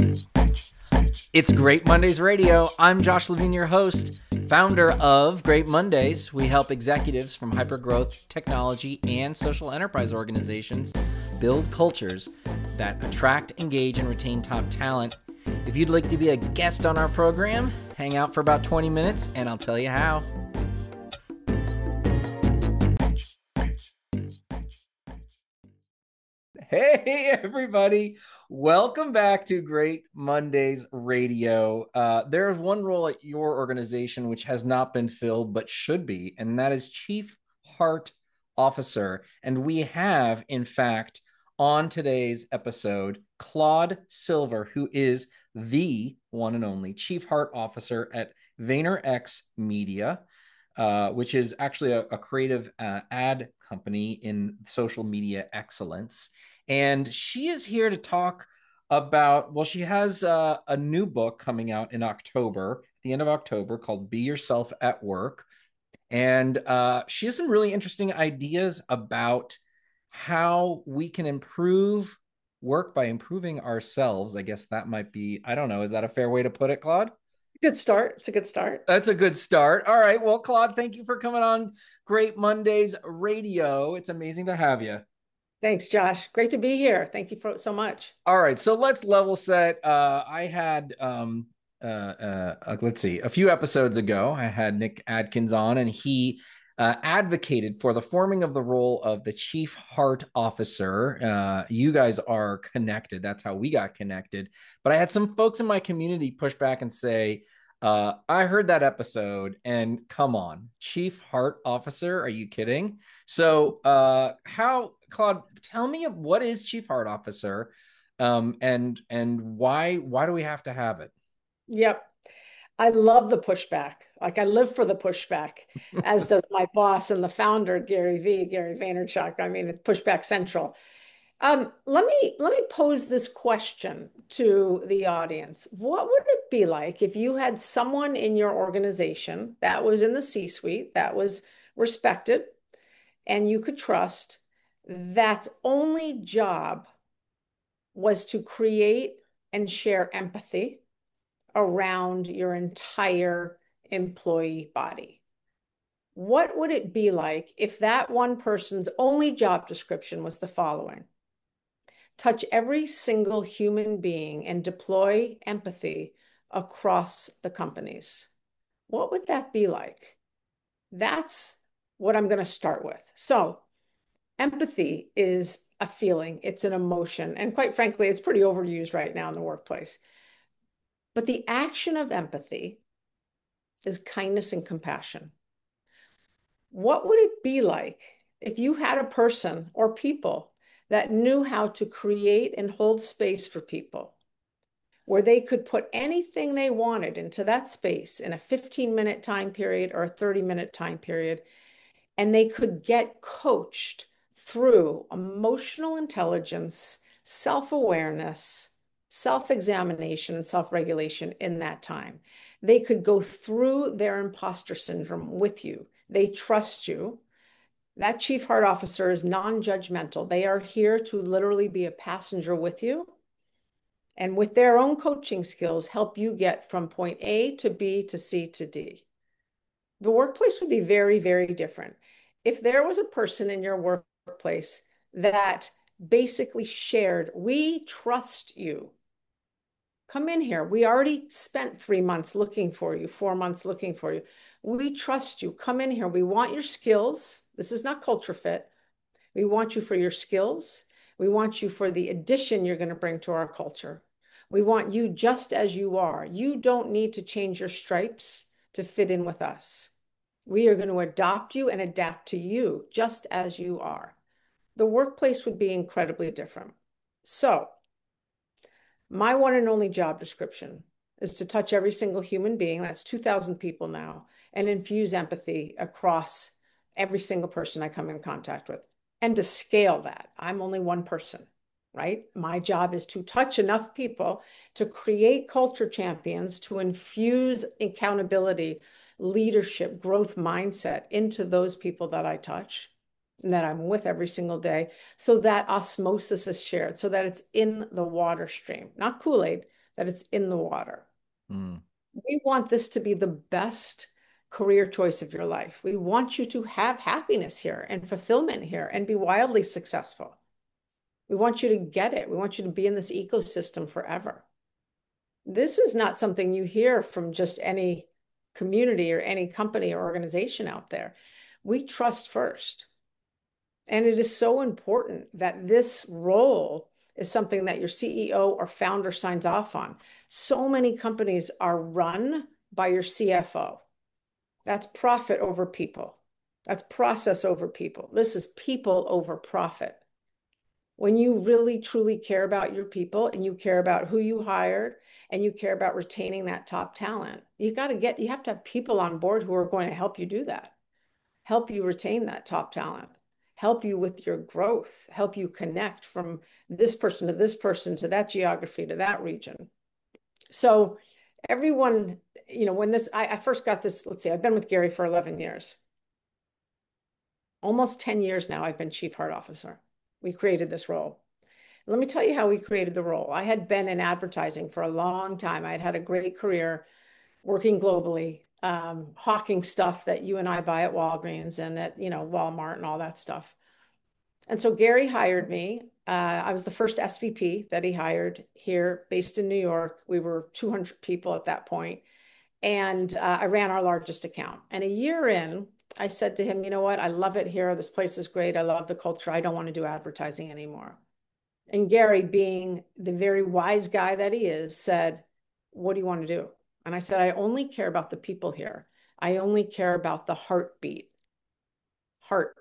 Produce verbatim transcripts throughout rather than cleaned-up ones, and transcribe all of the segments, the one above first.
It's Great Mondays Radio. I'm Josh Levine, your host, founder of Great Mondays. We help executives from hypergrowth, technology, and social enterprise organizations build cultures that attract, engage, and retain top talent. If you'd like to be a guest on our program, hang out for about twenty minutes, and I'll tell you how. Hey, everybody. Welcome back to Great Mondays Radio. Uh, there's one role at your organization which has not been filled but should be, and that is Chief Heart Officer. And we have, in fact, on today's episode, Claude Silver, who is the one and only Chief Heart Officer at VaynerX Media, uh, which is actually a, a creative uh, ad company in social media excellence. And she is here to talk about, well, she has uh, a new book coming out in October, the end of October, called Be Yourself at Work. And uh, she has some really interesting ideas about how we can improve work by improving ourselves. I guess that might be, I don't know, is that a fair way to put it, Claude? Good start. It's a good start. That's a good start. All right. Well, Claude, thank you for coming on Great Mondays Radio. It's amazing to have you. Thanks, Josh. Great to be here. Thank you for so much. All right, so let's level set. Uh, I had, um, uh, uh, uh, let's see, a few episodes ago, I had Nick Adkins on, and he uh, advocated for the forming of the role of the Chief Heart Officer. Uh, you guys are connected. That's how we got connected. But I had some folks in my community push back and say, uh, I heard that episode, and come on, Chief Heart Officer, are you kidding? So, uh, how, Claude, tell me what is Chief Heart Officer, um, and and why why do we have to have it? Yep. I love the pushback. Like I live for the pushback, as does my boss and the founder, Gary V, Gary Vaynerchuk. I mean, it's pushback central. Um, let me let me pose this question to the audience. What would it be like if you had someone in your organization that was in the C-suite, that was respected, and you could trust, that's only job was to create and share empathy around your entire employee body? What would it be like if that one person's only job description was the following: touch every single human being and deploy empathy across the companies? What would that be like? That's what I'm going to start with. So, empathy is a feeling, it's an emotion, and quite frankly, it's pretty overused right now in the workplace. But the action of empathy is kindness and compassion. What would it be like if you had a person or people that knew how to create and hold space for people, where they could put anything they wanted into that space in a fifteen minute time period or a thirty minute time period, and they could get coached through emotional intelligence, self-awareness, self-examination, and self-regulation in that time? They could go through their imposter syndrome with you. They trust you. That Chief Heart Officer is non-judgmental. They are here to literally be a passenger with you, and with their own coaching skills, help you get from point A to B to C to D. The workplace would be very, very different if there was a person in your workplace that basically shared, we trust you. Come in here. We already spent three months looking for you, four months looking for you. We trust you. Come in here. We want your skills. This is not culture fit. We want you for your skills. We want you for the addition you're going to bring to our culture. We want you just as you are. You don't need to change your stripes to fit in with us. We are going to adopt you and adapt to you just as you are. The workplace would be incredibly different. So, my one and only job description is to touch every single human being, that's two thousand people now, and infuse empathy across every single person I come in contact with. And to scale that, I'm only one person, right? My job is to touch enough people to create culture champions, to infuse accountability, leadership, growth mindset into those people that I touch and that I'm with every single day, so that osmosis is shared, so that it's in the water stream, not Kool-Aid, that it's in the water. Mm. We want this to be the best career choice of your life. We want you to have happiness here and fulfillment here and be wildly successful. We want you to get it. We want you to be in this ecosystem forever. This is not something you hear from just any community or any company or organization out there. We trust first. And it is so important that this role is something that your C E O or founder signs off on. So many companies are run by your C F O. That's profit over people. That's process over people. This is people over profit. When you really truly care about your people and you care about who you hired and you care about retaining that top talent, you got to get, you have to have people on board who are going to help you do that, help you retain that top talent, help you with your growth, help you connect from this person to this person to that geography to that region. So everyone, you know, when this, I, I first got this, let's see, I've been with Gary for eleven years. Almost ten years now, I've been Chief Heart Officer. We created this role. Let me tell you how we created the role. I had been in advertising for a long time. I had had a great career working globally, um, hawking stuff that you and I buy at Walgreens and at, you know, Walmart and all that stuff. And so Gary hired me. Uh, I was the first S V P that he hired here, based in New York. We were two hundred people at that point, and uh, I ran our largest account. And a year in, I said to him, you know what? I love it here. This place is great. I love the culture. I don't want to do advertising anymore. And Gary, being the very wise guy that he is, said, what do you want to do? And I said, I only care about the people here. I only care about the heartbeat, heartbeat,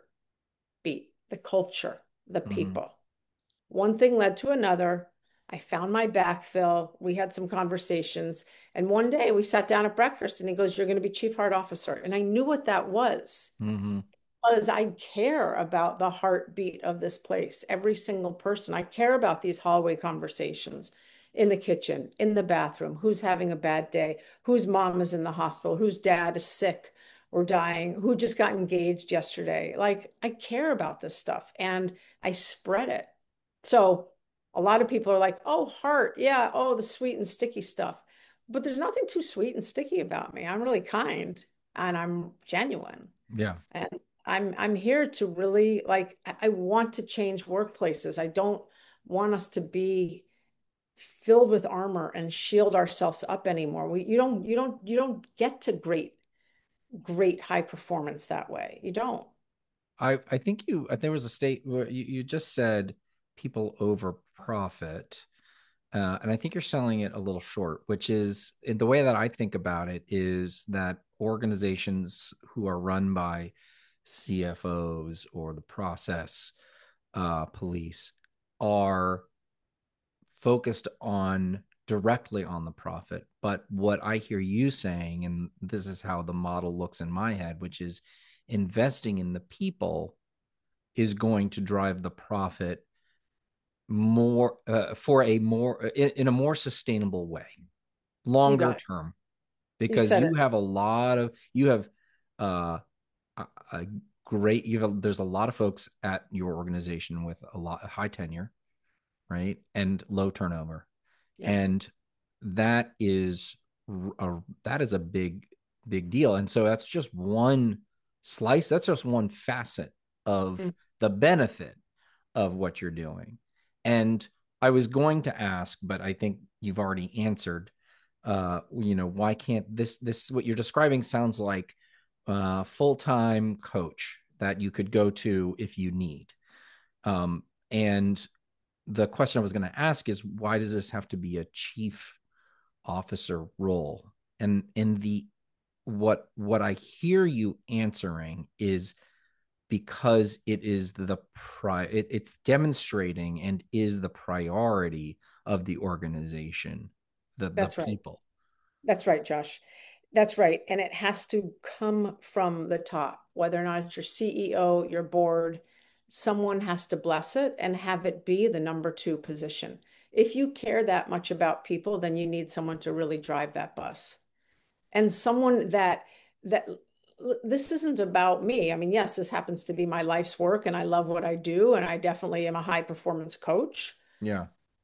the culture, the Mm-hmm. people. One thing led to another. I found my backfill. We had some conversations. And one day we sat down at breakfast and he goes, you're going to be Chief Heart Officer. And I knew what that was, Mm-hmm. because I care about the heartbeat of this place, every single person. I care about these hallway conversations in the kitchen, in the bathroom, who's having a bad day, whose mom is in the hospital, whose dad is sick or dying, who just got engaged yesterday. Like, I care about this stuff and I spread it. So a lot of people are like, oh, heart. Yeah. Oh, the sweet and sticky stuff. But there's nothing too sweet and sticky about me. I'm really kind and I'm genuine. Yeah. And I'm I'm here to really, like, I, I want to change workplaces. I don't want us to be filled with armor and shield ourselves up anymore. We you don't you don't you don't get to great great high performance that way. You don't. I, I think you, I think there was a state where you, you just said people over profit. Uh, and I think you're selling it a little short, which is the way that I think about it is that organizations who are run by C F Os or the process uh, police are focused on directly on the profit. But what I hear you saying, and this is how the model looks in my head, which is investing in the people is going to drive the profit more uh, for a more in, in a more sustainable way, You longer got it. term, You because said you it. have a lot of you have uh, a, a great you have there's a lot of folks at your organization with a lot high tenure, right, and low turnover, Yeah. and that is a, that is a big big deal, and so that's just one slice, that's just one facet of Mm. the benefit of what you're doing. And I was going to ask, but I think you've already answered. Uh, you know, why can't this this what you're describing sounds like a full-time coach that you could go to if you need. Um, and the question I was going to ask is, why does this have to be a chief officer role? And in the what what I hear you answering is because it is the pri it, it's demonstrating and is the priority of the organization, the the That's right. people. That's right, Josh. That's right. And it has to come from the top, whether or not it's your C E O, your board, someone has to bless it and have it be the number two position. If you care that much about people, then you need someone to really drive that bus. And someone that that this isn't about me. I mean, yes, this happens to be my life's work and I love what I do and I definitely am a high performance coach. Yeah.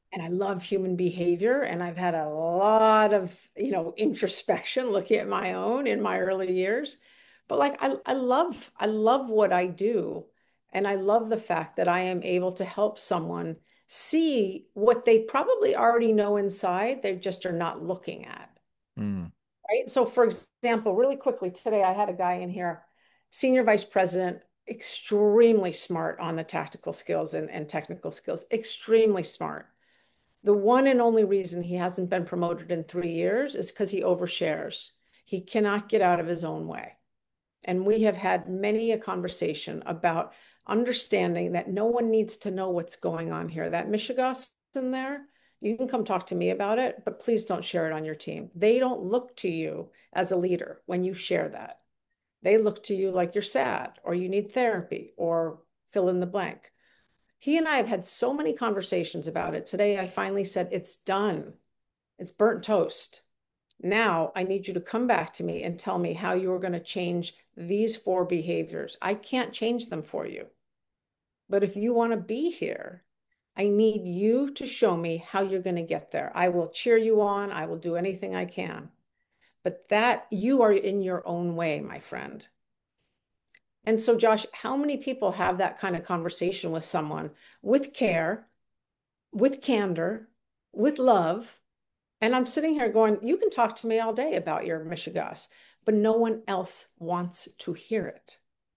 and I love human behavior. And I've had a lot of, you know, introspection looking at my own in my early years. But like I, I love, I love what I do. And I love the fact that I am able to help someone see what they probably already know inside, they just are not looking at. Mm, Right. So for example, really quickly, today I had a guy in here, senior vice president, extremely smart on the tactical skills and, and technical skills, extremely smart. The one and only reason he hasn't been promoted in three years is because he overshares. He cannot get out of his own way. And we have had many a conversation about understanding that no one needs to know what's going on here. That Michigas in there, you can come talk to me about it, but please don't share it on your team. They don't look to you as a leader when you share that. They look to you like you're sad or you need therapy or fill in the blank. He and I have had so many conversations about it. Today, I finally said, it's done. It's burnt toast. Now I need you to come back to me and tell me how you're going to change these four behaviors. I can't change them for you. But if you want to be here, I need you to show me how you're going to get there. I will cheer you on. I will do anything I can. But that you are in your own way, my friend. And so, Josh, how many people have that kind of conversation with someone with care, with candor, with love? And I'm sitting here going, you can talk to me all day about your Michigas, but no one else wants to hear it.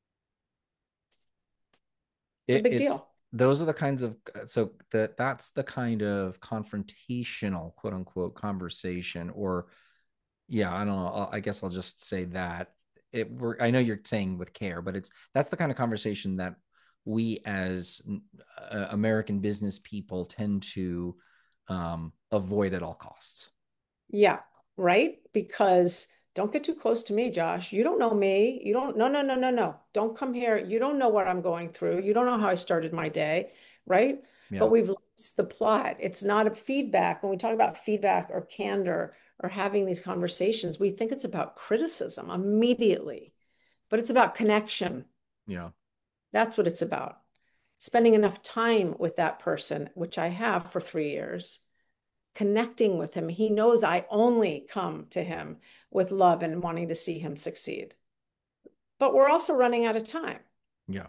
It's a it, big it's deal. those are the kinds of so that that's the kind of confrontational quote unquote conversation or yeah, I don't know. I guess I'll just say that it. We're, I know you're saying with care, but it's that's the kind of conversation that we as uh, American business people tend to um, avoid at all costs. Yeah, right? Because don't get too close to me, Josh. You don't know me. You don't, no, no, no, no, no. Don't come here. You don't know what I'm going through. You don't know how I started my day, right? But Yeah, we've lost the plot. It's not a feedback. When we talk about feedback or candor or having these conversations, we think it's about criticism immediately, but it's about connection. yeah, That's what it's about. Spending enough time with that person, which I have for three years, connecting with him. He knows I only come to him with love and wanting to see him succeed. But we're also running out of time. yeah.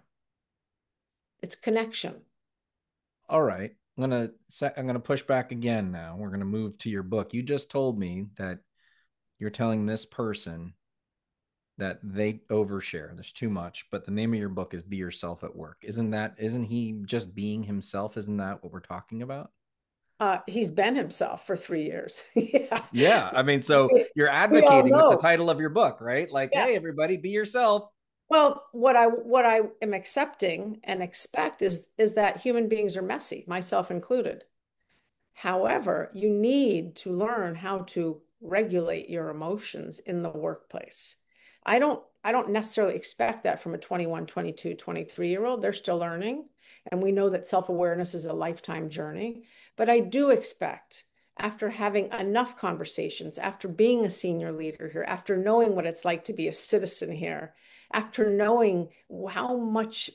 It's connection. All right. I'm gonna I'm gonna push back again. Now we're gonna move to your book. You just told me that you're telling this person that they overshare. There's too much, but the name of your book is Be Yourself at Work. Isn't that, isn't he just being himself? Isn't that what we're talking about? Uh, he's been himself for three years. Yeah. Yeah. I mean, so We, you're we all advocating with the know. title of your book, right? Like, Yeah. hey, everybody, be yourself. Well, what I what I am accepting and expect is is that human beings are messy, myself included. However, you need to learn how to regulate your emotions in the workplace. I don't I don't necessarily expect that from a twenty-one, twenty-two, twenty-three year old. They're still learning. And we know that self-awareness is a lifetime journey. But I do expect after having enough conversations, after being a senior leader here, after knowing what it's like to be a citizen here, after knowing how much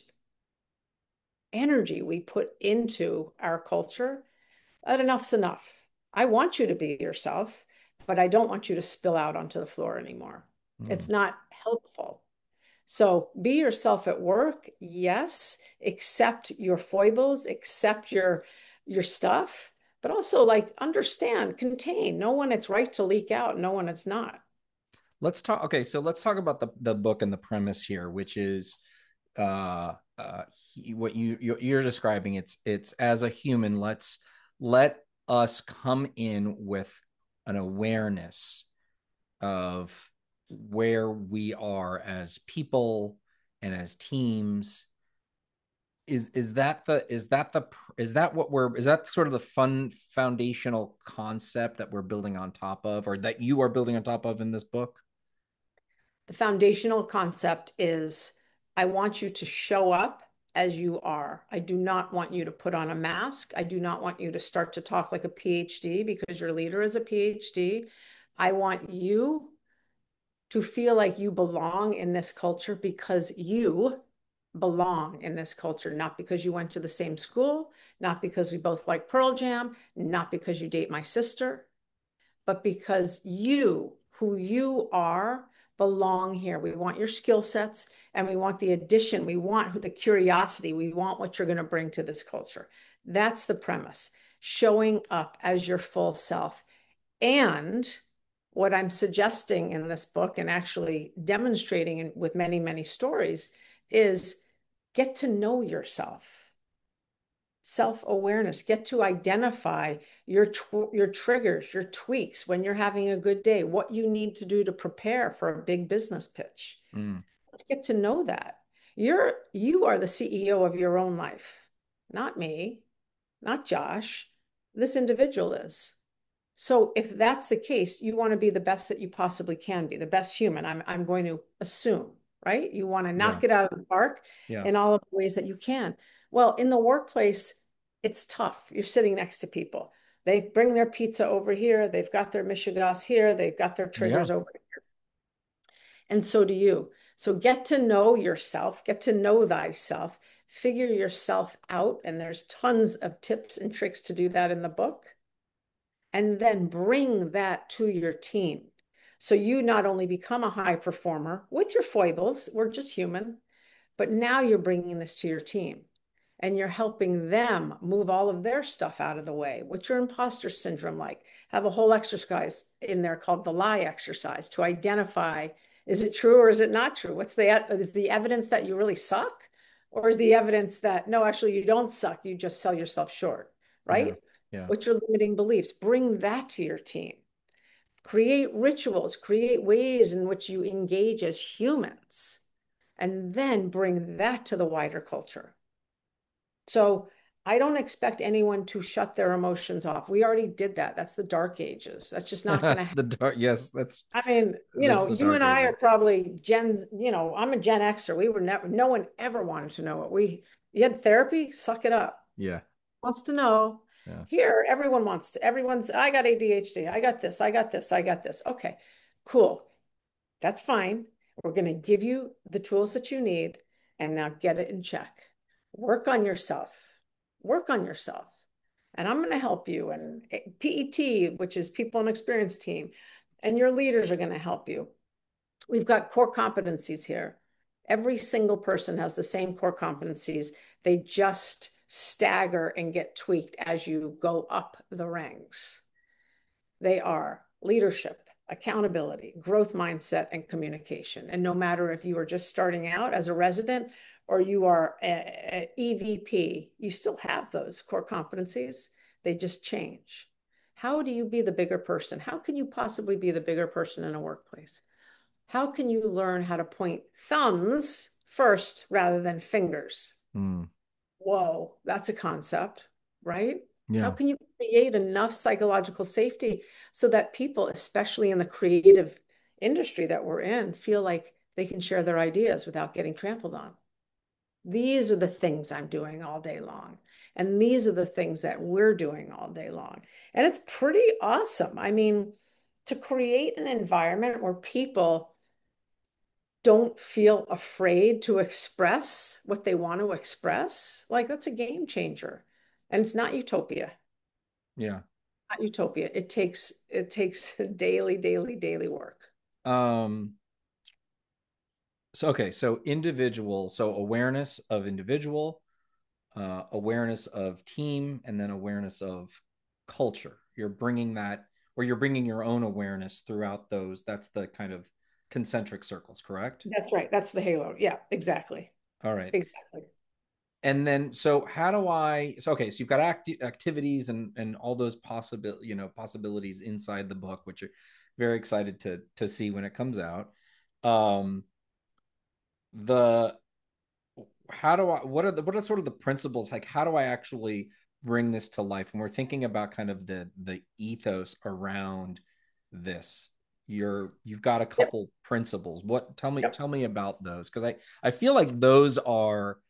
energy we put into our culture, that enough's enough. I want you to be yourself, but I don't want you to spill out onto the floor anymore. It's Hmm. not helpful. So be yourself at work, yes, accept your foibles, accept your your stuff, but also like understand, contain, know when it's right to leak out, know when it's not. Let's talk. Okay. So let's talk about the, the book and the premise here, which is uh, uh, he, what you you're, you're describing. It's it's as a human, let's let us come in with an awareness of where we are as people and as teams. Is is that the is that the is that what we're is that sort of the fun foundational concept that we're building on top of, or that you are building on top of in this book? The foundational concept is I want you to show up as you are. I do not want you to put on a mask. I do not want you to start to talk like a PhD because your leader is a PhD. I want you to feel like you belong in this culture because you belong in this culture, not because you went to the same school, not because we both like Pearl Jam, not because you date my sister, but because you, who you are, belong here. We want your skill sets and we want the addition. We want the curiosity. We want what you're going to bring to this culture. That's the premise. Showing up as your full self. And what I'm suggesting in this book and actually demonstrating with many, many stories is get to know yourself. Self-awareness, get to identify your tw your triggers, your tweaks when you're having a good day, what you need to do to prepare for a big business pitch. Mm. Let's get to know that. You're you are the C E O of your own life, not me, not Josh. This individual is. So if that's the case, you want to be the best that you possibly can be, the best human, I'm I'm going to assume, right? You want to knock Yeah. it out of the park Yeah. in all of the ways that you can. Well, in the workplace, it's tough. You're sitting next to people. They bring their pizza over here. They've got their Michigas here. They've got their Yeah. triggers over here. And so do you. So get to know yourself, get to know thyself, figure yourself out. And there's tons of tips and tricks to do that in the book. And then bring that to your team. So you not only become a high performer with your foibles, we're just human, but now you're bringing this to your team and you're helping them move all of their stuff out of the way. What's your imposter syndrome like? Have a whole exercise in there called the lie exercise to identify, is it true or is it not true? What's the, is the evidence that you really suck? Or is the evidence that, no, actually you don't suck, you just sell yourself short, Yeah. right? Yeah. What's your limiting beliefs? Bring that to your team. Create rituals, create ways in which you engage as humans, and then bring that to the wider culture. So I don't expect anyone to shut their emotions off. We already did that. That's the dark ages. That's just not going to The happen. dark, yes, that's I mean, you that's know, the you dark and I are ages. probably Gen, you know, I'm a Gen Xer. We were never, no one ever wanted to know what we, you had therapy, suck it up. Yeah. Wants to know. Yeah. Here, everyone wants to, everyone's, I got A D H D. I got this. I got this. I got this. Okay, cool. That's fine. We're going to give you the tools that you need and now get it in check. Work on yourself. Work on yourself. And I'm going to help you. And P E T, which is People and Experience Team, and your leaders are going to help you. We've got core competencies here. Every single person has the same core competencies. They just stagger and get tweaked as you go up the ranks. They are leadership, accountability, growth mindset, and communication. And no matter if you are just starting out as a resident or you are an E V P, you still have those core competencies. They just change. How do you be the bigger person? How can you possibly be the bigger person in a workplace? How can you learn how to point thumbs first rather than fingers? Mm. Whoa, that's a concept, right? How Yeah. can you create enough psychological safety so that people, especially in the creative industry that we're in, feel like they can share their ideas without getting trampled on? These are the things I'm doing all day long. And these are the things that we're doing all day long. And it's pretty awesome. I mean, to create an environment where people don't feel afraid to express what they want to express, like that's a game changer. And it's not utopia. Yeah. Not utopia. It takes it takes daily, daily, daily work. Um, so okay, so individual, so awareness of individual, uh, awareness of team, and then awareness of culture. You're bringing that, or you're bringing your own awareness throughout those. That's the kind of concentric circles, correct? That's right. That's the halo. Yeah, exactly. All right. Exactly. And then, so how do I? So okay, so you've got act- activities and and all those possible, you know, possibilities inside the book, which are very excited to to see when it comes out. Um, the how do I what are the what are sort of the principles, like how do I actually bring this to life when we're thinking about kind of the the ethos around this? You're you've got a Yep. couple principles. What tell me Yep. tell me about those, because I I feel like those are,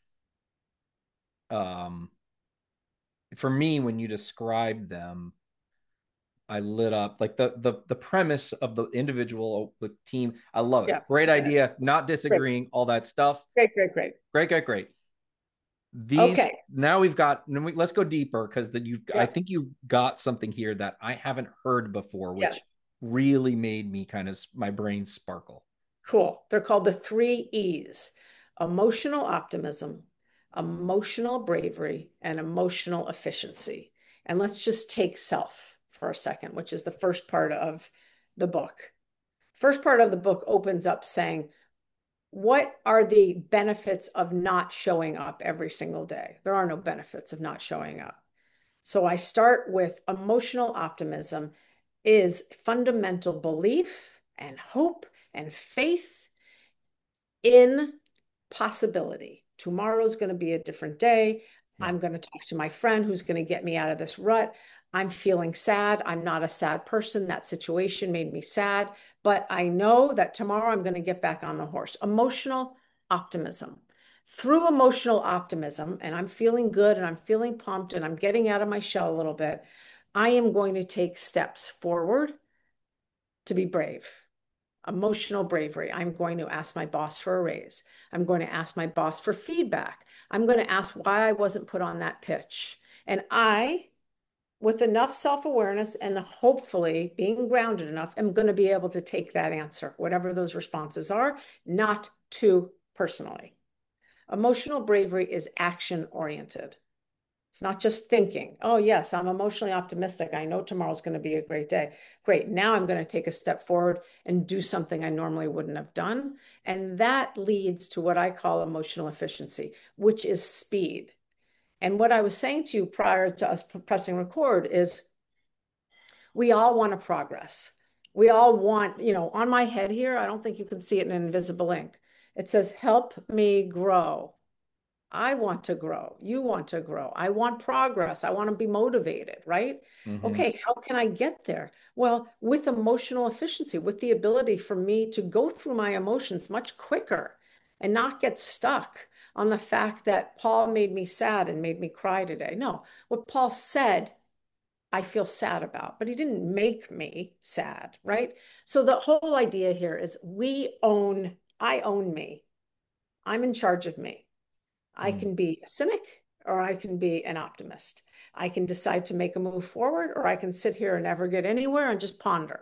um for me, when you describe them, I lit up like the the the premise of the individual, the team. I love it. Yeah. Great Yeah. idea. Not Great. disagreeing. All that stuff. Great, great, great. Great, great, great. These Okay. now we've got. Let's go deeper because that you've. I Yeah. think you've got something here that I haven't heard before, which Yes. really made me kind of my brain sparkle. Cool. They're called the three E's: emotional optimism, emotional bravery, and emotional efficiency. And let's just take self for a second, which is the first part of the book. First part of the book opens up saying, what are the benefits of not showing up every single day? There are no benefits of not showing up. So I start with emotional optimism is fundamental belief and hope and faith in possibility. Tomorrow's going to be a different day. Yeah. I'm going to talk to my friend who's going to get me out of this rut. I'm feeling sad. I'm not a sad person. That situation made me sad, but I know that tomorrow I'm going to get back on the horse. Emotional optimism. Through emotional optimism, and I'm feeling good and I'm feeling pumped and I'm getting out of my shell a little bit, I am going to take steps forward to be brave. Emotional bravery. I'm going to ask my boss for a raise. I'm going to ask my boss for feedback. I'm going to ask why I wasn't put on that pitch. And I, with enough self-awareness and hopefully being grounded enough, am going to be able to take that answer, whatever those responses are, not too personally. Emotional bravery is action-oriented. It's not just thinking, oh, yes, I'm emotionally optimistic. I know tomorrow's going to be a great day. Great. Now I'm going to take a step forward and do something I normally wouldn't have done. And that leads to what I call emotional efficiency, which is speed. And what I was saying to you prior to us pressing record is we all want to progress. We all want, you know, on my head here, I don't think you can see it in invisible ink. It says, help me grow. I want to grow. You want to grow. I want progress. I want to be motivated, right? Mm-hmm. Okay, how can I get there? Well, with emotional efficiency, with the ability for me to go through my emotions much quicker and not get stuck on the fact that Paul made me sad and made me cry today. No, what Paul said, I feel sad about, but he didn't make me sad, right? So the whole idea here is we own, I own me. I'm in charge of me. I Mm. can be a cynic or I can be an optimist. I can decide to make a move forward or I can sit here and never get anywhere and just ponder.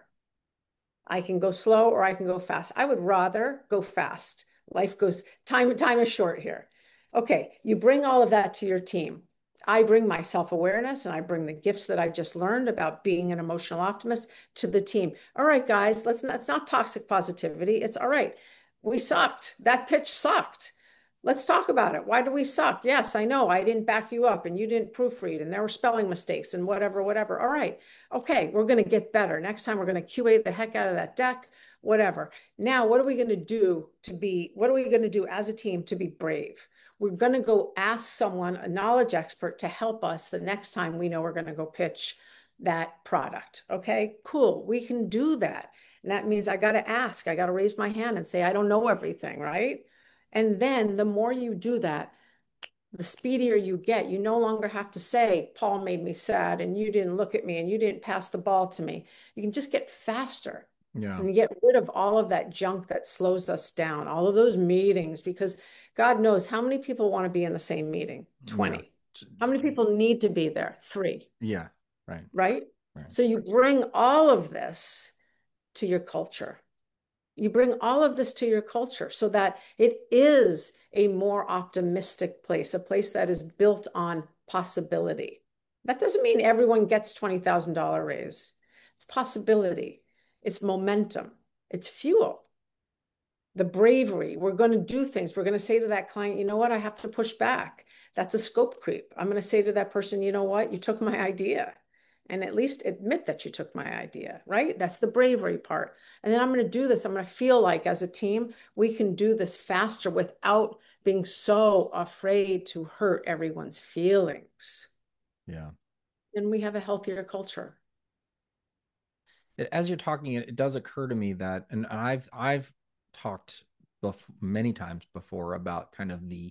I can go slow or I can go fast. I would rather go fast. Life goes, time, time is short here. Okay, you bring all of that to your team. I bring my self-awareness and I bring the gifts that I just learned about being an emotional optimist to the team. All right, guys, let's not, it's not toxic positivity. It's all right. We sucked. That pitch sucked. Let's talk about it. Why do we suck? Yes, I know I didn't back you up and you didn't proofread and there were spelling mistakes and whatever, whatever. All right. Okay, we're going to get better. Next time we're going to Q A the heck out of that deck, whatever. Now, what are we going to do to be, what are we going to do as a team to be brave? We're going to go ask someone, a knowledge expert, to help us the next time we know we're going to go pitch that product. Okay, cool. We can do that. And that means I got to ask, I got to raise my hand and say, I don't know everything, right? And then the more you do that, the speedier you get. You no longer have to say, Paul made me sad and you didn't look at me and you didn't pass the ball to me. You can just get faster Yeah. and get rid of all of that junk that slows us down, all of those meetings, because God knows how many people want to be in the same meeting? Yeah. twenty. How many people need to be there? Three, Yeah. Right. right? Right. So you bring all of this to your culture. You bring all of this to your culture so that it is a more optimistic place, a place that is built on possibility. That doesn't mean everyone gets twenty thousand dollars raise. It's possibility, it's momentum, it's fuel, the bravery. We're going to do things. We're going to say to that client, you know what, I have to push back. That's a scope creep. I'm going to say to that person, you know what, you took my idea. And at least admit that you took my idea, right? That's the bravery part. And then I'm going to do this. I'm going to feel like as a team, we can do this faster without being so afraid to hurt everyone's feelings. Yeah. And we have a healthier culture. As you're talking, it, it does occur to me that, and I've I've talked bef- many times before about kind of the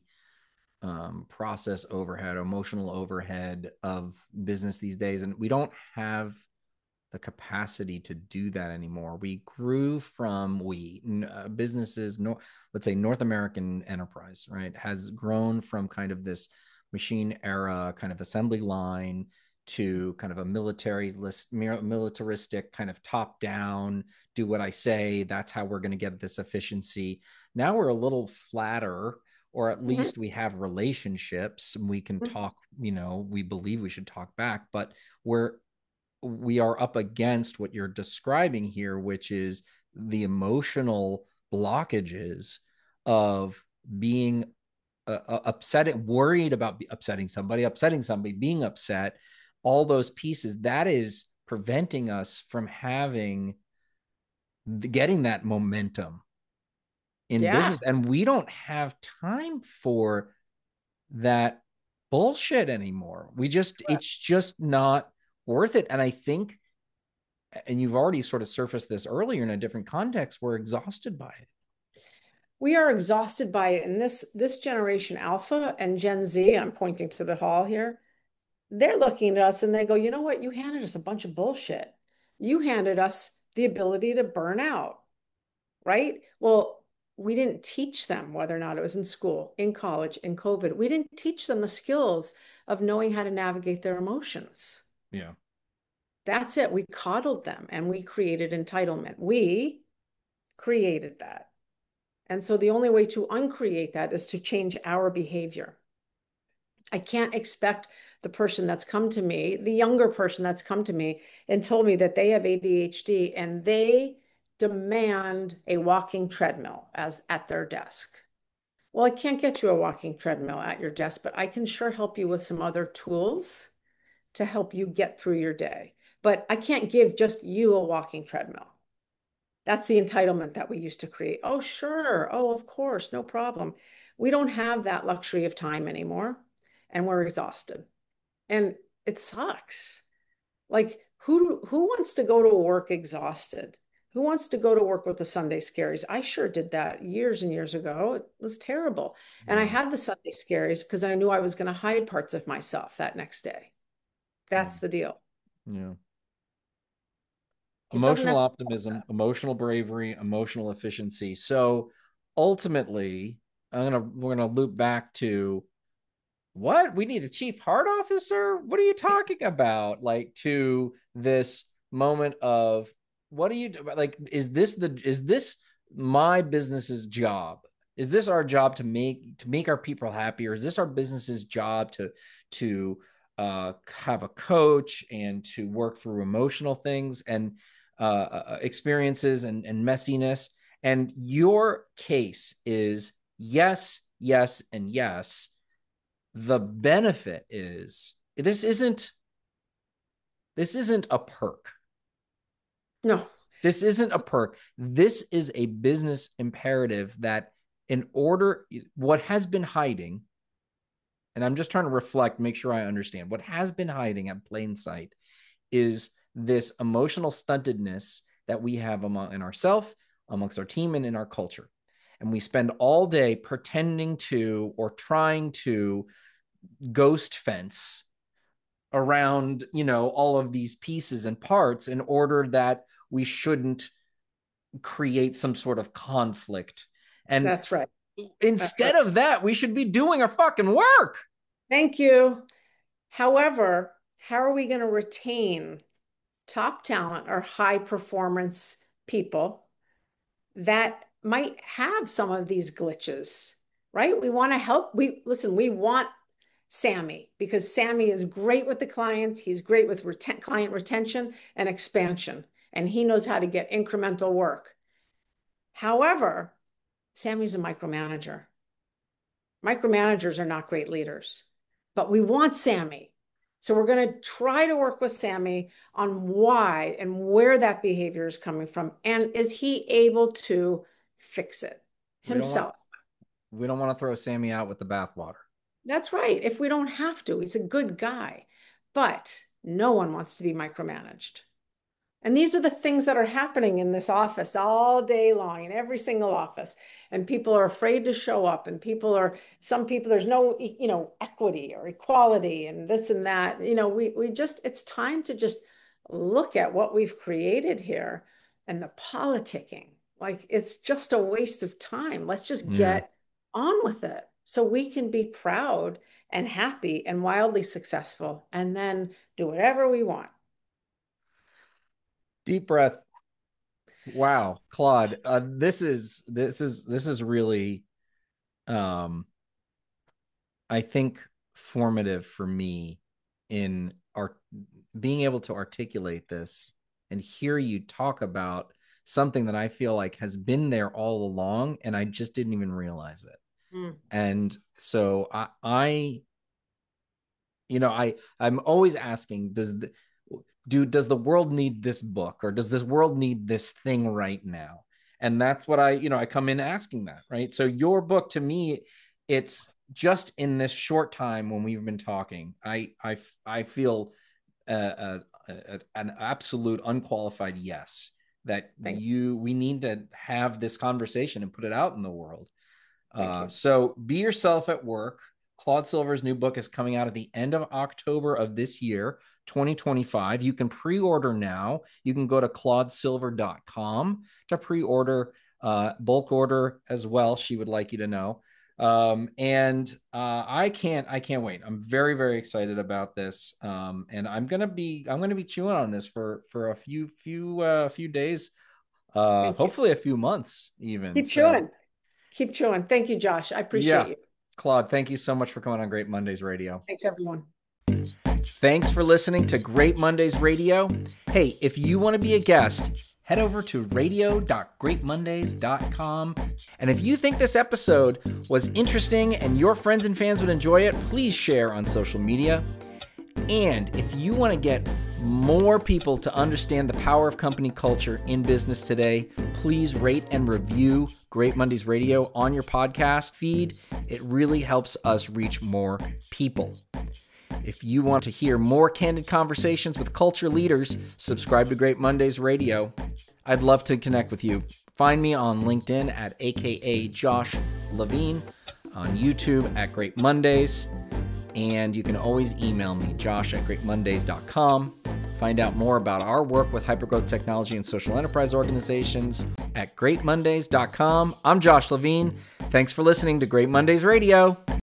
um, process overhead, emotional overhead of business these days, and we don't have the capacity to do that anymore. We grew from we uh, businesses, no, let's say North American enterprise, right, has grown from kind of this machine era kind of assembly line to kind of a military list, militaristic kind of top down, do what I say. That's how we're going to get this efficiency. Now we're a little flatter, or at Mhm. least we have relationships and we can talk, you know, we believe we should talk back, but we're we are up against what you're describing here, which is the emotional blockages of being uh, uh, upsetting, worried about upsetting somebody, upsetting somebody, being upset, all those pieces. That is preventing us from having getting that momentum in Yeah. business. And we don't have time for that bullshit anymore. We just, it's just not worth it. And I think, and you've already sort of surfaced this earlier in a different context, we're exhausted by it. We are exhausted by it. And this this generation Alpha and Gen Z, I'm pointing to the hall here, they're looking at us and they go, you know what? You handed us a bunch of bullshit. You handed us the ability to burn out, right? Well, we didn't teach them, whether or not it was in school, in college, in COVID. We didn't teach them the skills of knowing how to navigate their emotions. Yeah. That's it. We coddled them and we created entitlement. We created that. And so the only way to uncreate that is to change our behavior. I can't expect the person that's come to me, the younger person that's come to me and told me that they have A D H D and they demand a walking treadmill as at their desk. Well, I can't get you a walking treadmill at your desk, but I can sure help you with some other tools to help you get through your day. But I can't give just you a walking treadmill. That's the entitlement that we used to create. Oh, sure. Oh, of course. No problem. We don't have that luxury of time anymore, and we're exhausted. And it sucks. Like, who who wants to go to work exhausted? Who wants to go to work with the Sunday scaries? I sure did that years and years ago. It was terrible. And I Yeah. had the Sunday scaries because I knew I was going to hide parts of myself that next day. That's the deal. Yeah. It doesn't Emotional have to. optimism, emotional bravery, emotional efficiency. So ultimately, I'm gonna we're gonna loop back to what we need a chief heart officer. What are you talking about? Like to this moment of what do you like? Is this the is this my business's job? Is this our job to make to make our people happy, or is this our business's job to to uh, have a coach and to work through emotional things and uh, uh, experiences and, and messiness? And your case is yes, yes, and yes. The benefit is this isn't this isn't a perk. No, This isn't a perk. This is a business imperative that in order what has been hiding, and I'm just trying to reflect, make sure I understand what has been hiding at plain sight is this emotional stuntedness that we have among in ourselves, amongst our team, and in our culture. And we spend all day pretending to or trying to ghost fence around, you know, all of these pieces and parts in order that we shouldn't create some sort of conflict. And that's right. That's instead right. of that, we should be doing our fucking work. Thank you. However, how are we going to retain top talent or high performance people that might have some of these glitches, right? We want to help. We listen, we want Sammy because Sammy is great with the clients. He's great with reten client retention and expansion, and he knows how to get incremental work. However, Sammy's a micromanager. Micromanagers are not great leaders, but we want Sammy. So we're going to try to work with Sammy on why and where that behavior is coming from. And is he able to fix it We don't want himself? we don't want to throw Sammy out with the bathwater. That's right. If we don't have to, he's a good guy. But no one wants to be micromanaged. And these are the things that are happening in this office all day long, in every single office. And people are afraid to show up. And people are, some people, there's no, e- you know, equity or equality and this and that. You know, we we just, it's time to just look at what we've created here and the politicking. Like it's just a waste of time. Let's just Yeah. get on with it so we can be proud and happy and wildly successful and then do whatever we want. Deep breath. Wow, Claude, uh, this is this is this is really, um, I think, formative for me in our being able to articulate this and hear you talk about something that I feel like has been there all along, and I just didn't even realize it. Mm. And so I, I you know, I I'm always asking, does the, do does the world need this book, or does this world need this thing right now? And that's what I, you know, I come in asking that, right? So your book, to me, it's just in this short time when we've been talking, I I I feel uh, a, a, an absolute unqualified yes that Thank, you we need to have this conversation and put it out in the world. thank Uh, you. so be yourself at work. Claude Silver's new book is coming out at the end of October of this year, twenty twenty-five. You can pre-order now. You can go to claude silver dot com to pre-order, uh, bulk order as well. She would like you to know. Um, and uh, I can't, I can't wait. I'm very, very excited about this. Um, and I'm gonna be, I'm gonna be chewing on this for for a few, few, uh, few days. Uh, Thank you. hopefully a few months even. Keep So chewing. Keep chewing. Thank you, Josh. I appreciate yeah. you. Claude, thank you so much for coming on Great Mondays Radio. Thanks, everyone. Thanks for listening to Great Mondays Radio. Hey, if you want to be a guest, head over to radio dot great mondays dot com. And if you think this episode was interesting and your friends and fans would enjoy it, please share on social media. And if you want to get more people to understand the power of company culture in business today, please rate and review Great Mondays Radio on your podcast feed. It really helps us reach more people. If you want to hear more candid conversations with culture leaders, subscribe to Great Mondays Radio. I'd love to connect with you. Find me on LinkedIn at A K A Josh Levine, on YouTube at Great Mondays, and you can always email me, josh at great mondays dot com. Find out more about our work with hypergrowth technology and social enterprise organizations at great mondays dot com. I'm Josh Levine. Thanks for listening to Great Mondays Radio.